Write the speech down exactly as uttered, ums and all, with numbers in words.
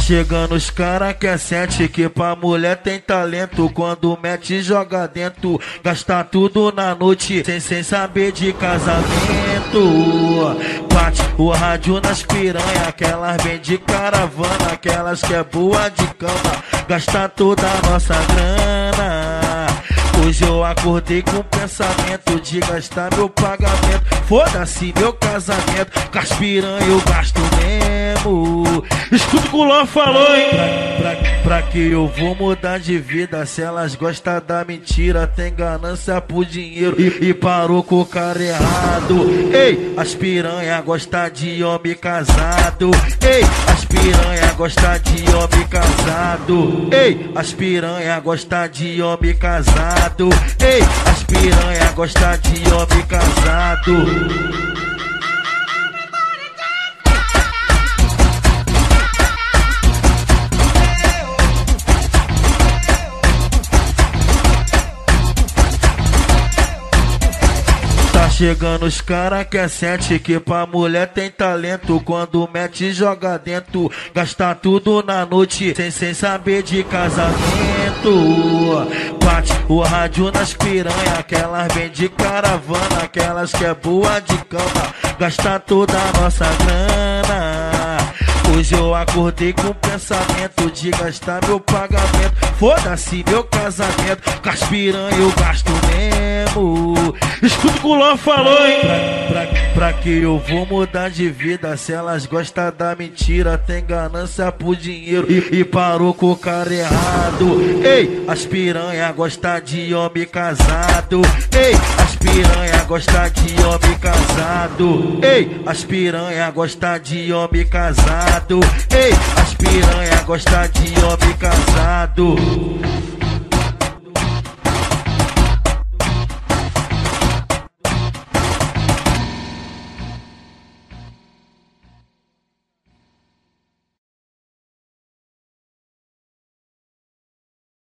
chegando os cara que é sete, que pra mulher tem talento. Quando mete joga dentro, gasta tudo na noite, sem, sem saber de casamento. Bate o rádio nas piranha, aquelas bem de caravana, aquelas que é boa de cama, gasta toda a nossa grana. Hoje eu acordei com o pensamento de gastar meu pagamento. Foda-se meu casamento, com as piranha eu gasto mesmo. Escuta o que o Ló falou, hein? Pra, pra, pra que eu vou mudar de vida se elas gostam da mentira, tem ganância por dinheiro e, e parou com o cara errado. Ei, as piranha gostam de homem casado. Ei, as piranha gostam de homem casado. Ei, as piranha gostam de homem casado. Ei, as piranha gostam de homem casado. Chegando os cara que é sete, que pra mulher tem talento. Quando mete joga dentro, gasta tudo na noite, sem, sem saber de casamento. Bate o rádio nas piranha, aquelas bem de caravana, aquelas que é boa de cama, gasta toda a nossa grana. Hoje eu acordei com o pensamento de gastar meu pagamento. Foda-se meu casamento, com as piranha eu gasto mesmo. Escuta o que o Ló falou, hein? Pra, pra, pra que eu vou mudar de vida se elas gostam da mentira, tem ganância por dinheiro e, e parou com o cara errado. Ei, as piranha gostam de homem casado. Ei, as piranha gostam de homem casado. Ei, as piranha gostam de homem casado. Ei, as piranha gostam de homem casado.